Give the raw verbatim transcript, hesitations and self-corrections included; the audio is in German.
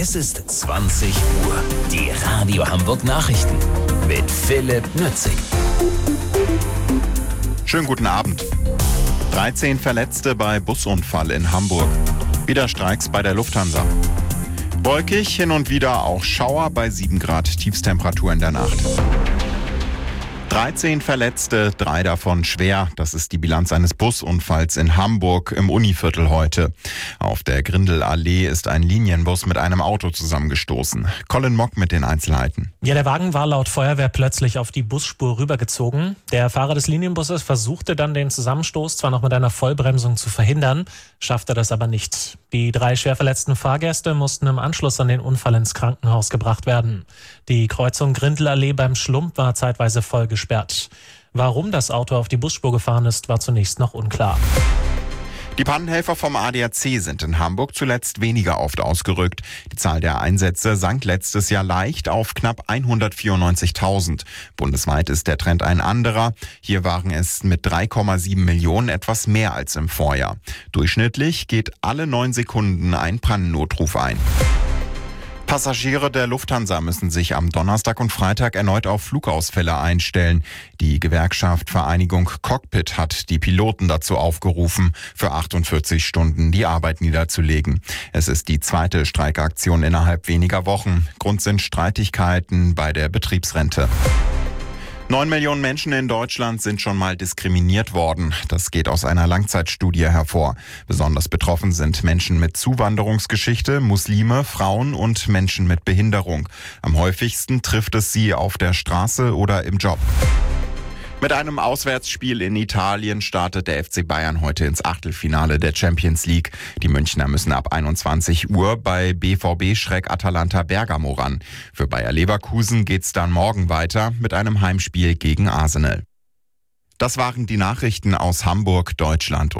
Es ist zwanzig Uhr. Die Radio Hamburg Nachrichten mit Philipp Nützig. Schönen guten Abend. dreizehn Verletzte bei Busunfall in Hamburg. Wieder Streiks bei der Lufthansa. Wolkig, hin und wieder auch Schauer bei sieben Grad Tiefstemperatur in der Nacht. dreizehn Verletzte, drei davon schwer. Das ist die Bilanz eines Busunfalls in Hamburg im Univiertel heute. Auf der Grindelallee ist ein Linienbus mit einem Auto zusammengestoßen. Colin Mock mit den Einzelheiten. Ja, der Wagen war laut Feuerwehr plötzlich auf die Busspur rübergezogen. Der Fahrer des Linienbusses versuchte dann den Zusammenstoß zwar noch mit einer Vollbremsung zu verhindern, schaffte das aber nicht. Die drei schwer verletzten Fahrgäste mussten im Anschluss an den Unfall ins Krankenhaus gebracht werden. Die Kreuzung Grindelallee beim Schlump war zeitweise voll gesperrt. Warum das Auto auf die Busspur gefahren ist, war zunächst noch unklar. Die Pannenhelfer vom A D A C sind in Hamburg zuletzt weniger oft ausgerückt. Die Zahl der Einsätze sank letztes Jahr leicht auf knapp hundertvierundneunzigtausend. Bundesweit ist der Trend ein anderer. Hier waren es mit drei Komma sieben Millionen etwas mehr als im Vorjahr. Durchschnittlich geht alle neun Sekunden ein Pannennotruf ein. Passagiere der Lufthansa müssen sich am Donnerstag und Freitag erneut auf Flugausfälle einstellen. Die Gewerkschaft Vereinigung Cockpit hat die Piloten dazu aufgerufen, für achtundvierzig Stunden die Arbeit niederzulegen. Es ist die zweite Streikaktion innerhalb weniger Wochen. Grund sind Streitigkeiten bei der Betriebsrente. Neun Millionen Menschen in Deutschland sind schon mal diskriminiert worden. Das geht aus einer Langzeitstudie hervor. Besonders betroffen sind Menschen mit Zuwanderungsgeschichte, Muslime, Frauen und Menschen mit Behinderung. Am häufigsten trifft es sie auf der Straße oder im Job. Mit einem Auswärtsspiel in Italien startet der F C Bayern heute ins Achtelfinale der Champions League. Die Münchner müssen ab einundzwanzig Uhr bei B V B-Schreck Atalanta Bergamo ran. Für Bayer Leverkusen geht's dann morgen weiter mit einem Heimspiel gegen Arsenal. Das waren die Nachrichten aus Hamburg, Deutschland und